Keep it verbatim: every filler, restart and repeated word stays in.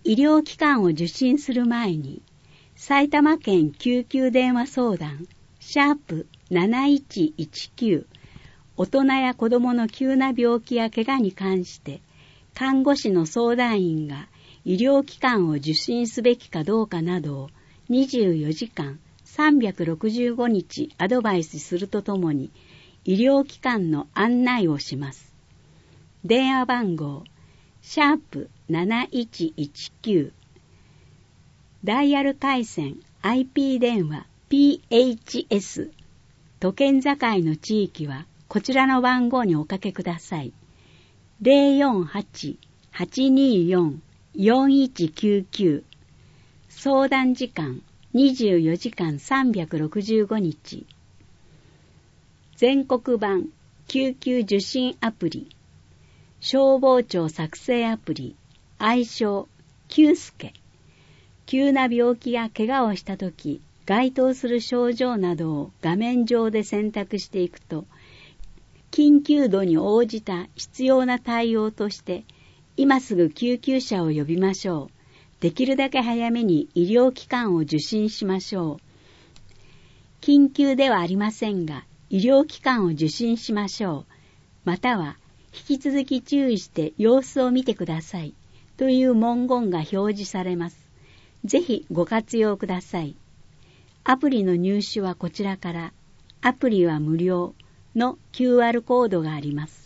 医療機関を受診する前に、埼玉県救急電話相談、シャープなないちいちきゅう、大人や子供の急な病気や怪我に関して、看護師の相談員が医療機関を受診すべきかどうかなどをにじゅうよじかんさんびゃくろくじゅうごにちアドバイスするとともに、医療機関の案内をします。電話番号、シャープなないちいちきゅう、ダイヤル回線 アイピー 電話 ピーエイチエス、都県境の地域はこちらの番号におかけください。ゼロよんはち はちにーよん よんいちきゅうきゅう、相談時間にじゅうよじかんさんびゃくろくじゅうごにち。全国版救急受診アプリ、消防庁作成アプリ、愛称救助。急な病気や怪我をしたとき、該当する症状などを画面上で選択していくと、緊急度に応じた必要な対応として、今すぐ救急車を呼びましょう。できるだけ早めに医療機関を受診しましょう。緊急ではありませんが、医療機関を受診しましょう。または、引き続き注意して様子を見てください。という文言が表示されます。ぜひご活用ください。アプリの入手はこちらから、アプリは無料の キューアール コードがあります。